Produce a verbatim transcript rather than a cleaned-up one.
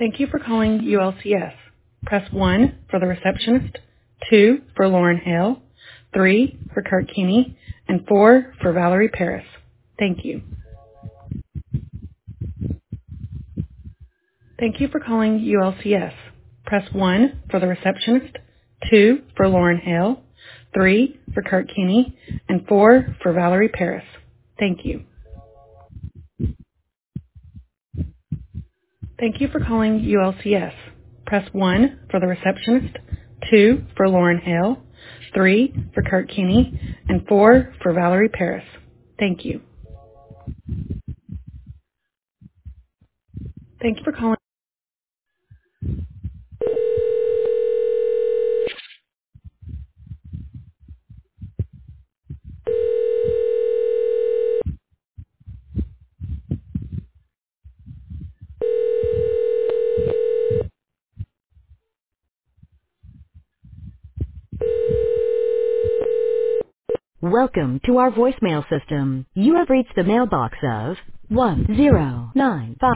Thank you for calling U L C S. Press one for the receptionist, two for Lauren Hale, three for Kurt Keeney, and four for Valerie Paris. Thank you. Thank you for calling U L C S. Press one for the receptionist, two for Lauren Hale, three for Kurt Keeney, and four for Valerie Paris. Thank you. Thank you for calling U L C S. Press one for the receptionist, two for Lauren Hale, three for Kurt Keeney, and four for Valerie Paris. Thank you. Thank you for calling. Welcome to our voicemail system. You have reached the mailbox of one zero nine five.